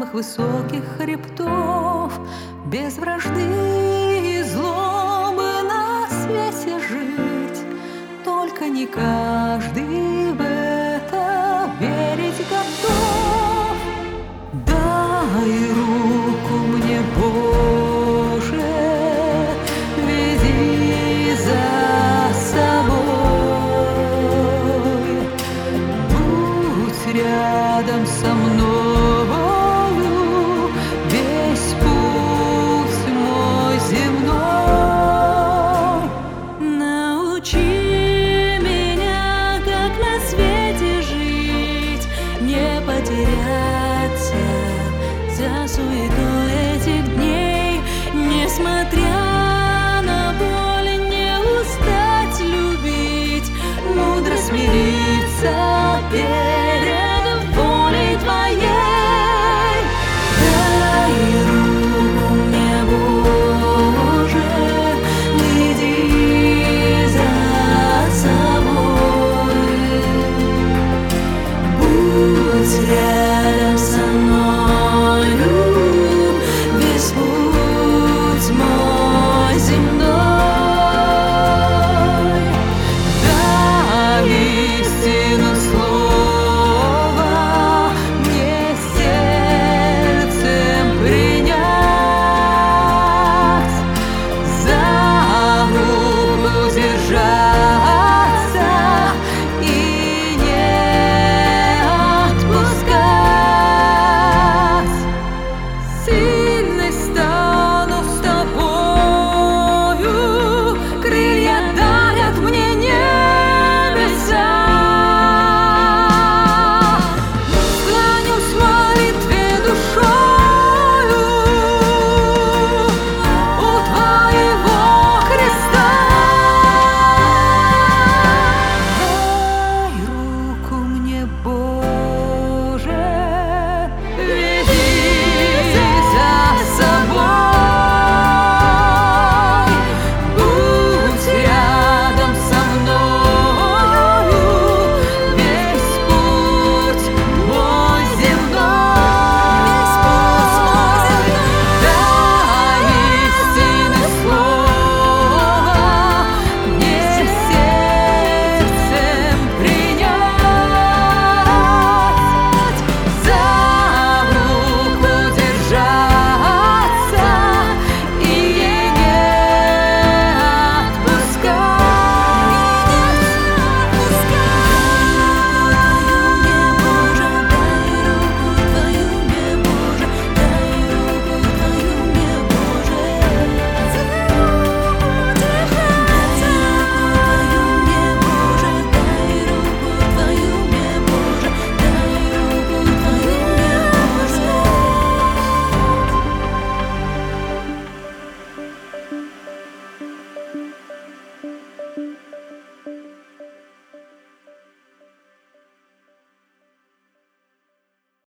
самых высоких хребтов, без вражды и злобы на свете жить. Только не каждый в это верить готов. Дай руку мне, Боже, веди за собой, будь рядом со мною весь путь мой земной. Научи меня, как на свете жить, не потеряться за суетой этих дней, несмотря на боль, не устать любить, мудро смириться.